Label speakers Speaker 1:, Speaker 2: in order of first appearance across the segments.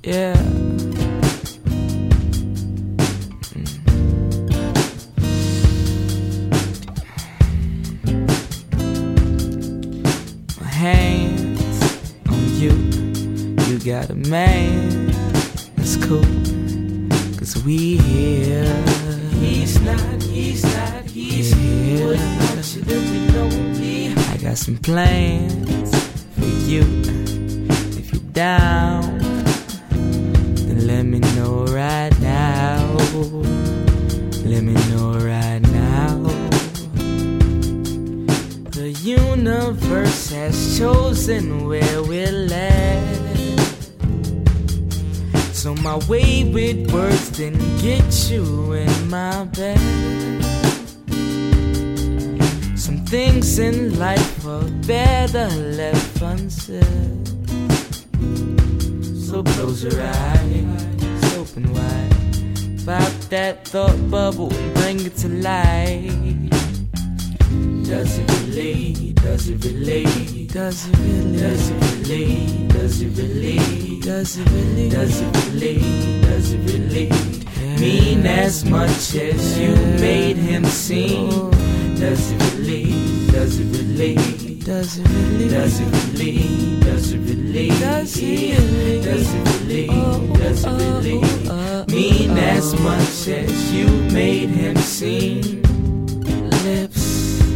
Speaker 1: Yeah. My hands on you. You got a man. That's cool. 'Cause we here. He's not here. I got some plans for you. If you're down, then let me know right now. Let me know right now. The universe has chosen where we're led. So my wayward words didn't get you in my bed. Some things in life are better left unsaid. So close your eyes, open wide. Pop that thought bubble and bring it to life. Does it relate? Does it relate? Does it relate? Does it relate? Does it relate? Does it relate? Does it relate? Does it relate? Mean as much as you made him seem. Does it relate? Does it relate? Does it relate? Does it relate? Does it relate? Does it relate? Does it relate? Does it relate? Mean as much as you made him seem. Lips,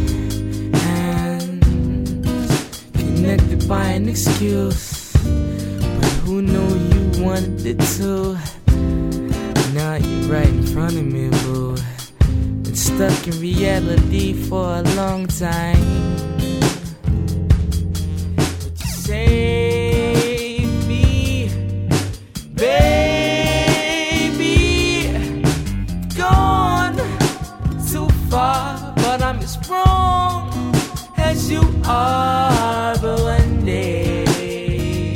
Speaker 1: hands, connected by an excuse, but who knew you wanted it to? Now you're right in front of me, boo. Been stuck in reality for a long time. But you save me, baby. Gone too far, but I'm as strong as you are. But one day,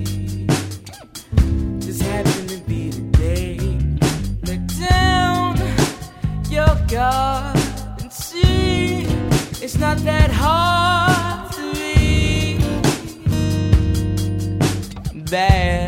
Speaker 1: just happened to be the day. Let down your guard and see it's not that hard to be bad.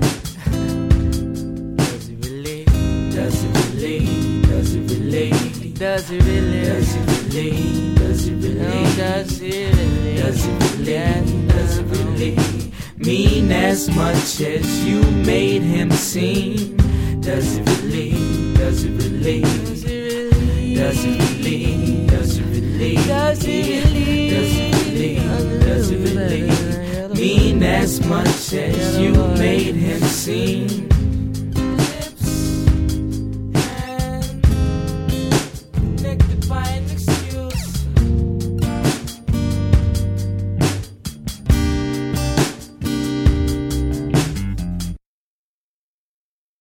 Speaker 1: Does it relate? Does it relate? Does it relate? Does it relate? Does it relate? Does it relate? Does it relate? Does it relate? Does it relate? Mean as much as you made him seem. Does it relate? Does it relate? Does it relate? Does it relate? Does it relate? Does it relate? Does it relate? Does it relate? Mean as much as you made him seem.